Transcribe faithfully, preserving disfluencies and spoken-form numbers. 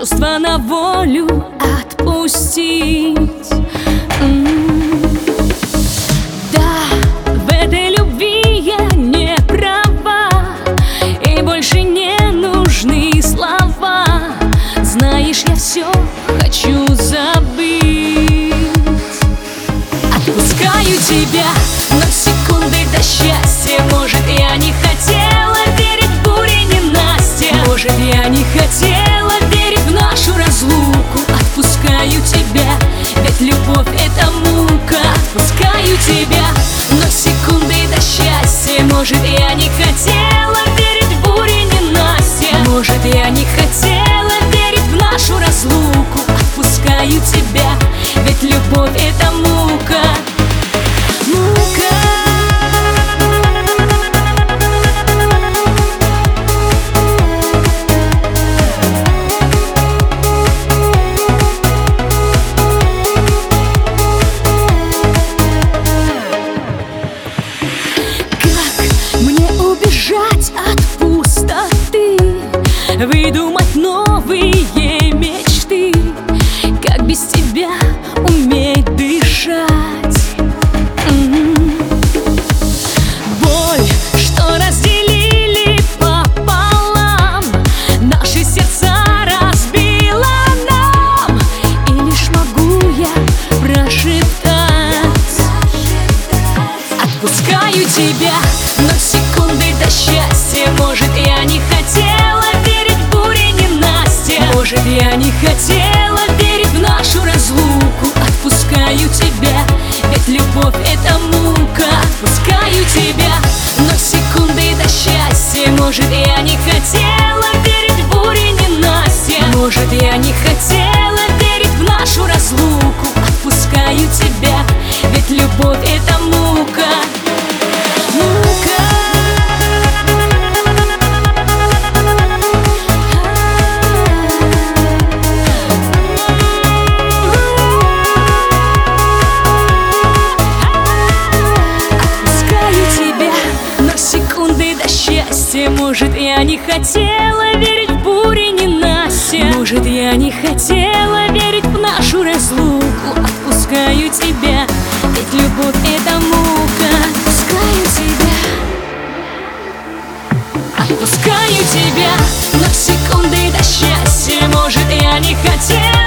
чувства на волю отпустить. М-м. Да, в этой любви я не права, и больше не нужны слова. Знаешь, я все хочу забыть. Отпускаю тебя, но секунды до счастья. Может, я не хотела верить в бури ненастья. Может, я не хотела верить в нашу разлуку. Отпускаю тебя, ведь любовь — это мука. Отпускаю тебя, но секунды до счастья. Может, я не хотела верить в бури ненастья. Может, я не хотела верить в нашу разлуку. Отпускаю тебя, ведь любовь — это мука. Мука. Убежать от пустоты, выдумать новые мечты. Как без тебя уметь дышать? М-м-м. Боль, что разделили пополам, наши сердца разбила нам. И лишь могу я прошептать: отпускаю тебя, но секунды до счастья. Может, я не хотела верить в бури ненастья. Может, я не хотела верить в нашу разлуку. Отпускаю тебя, ведь любовь — это мука. Отпускаю тебя, но секунды до счастья. Может, я не хотела верить в бури ненастья. Может, я не хотела верить в нашу разлуку. Отпускаю тебя, ведь любовь — это мука. Может, я не хотела верить в бури ненастья. Может, я не хотела верить в нашу разлуку. Отпускаю тебя, ведь любовь — это мука. Отпускаю тебя, отпускаю тебя, но секунды до счастья. Может, я не хотела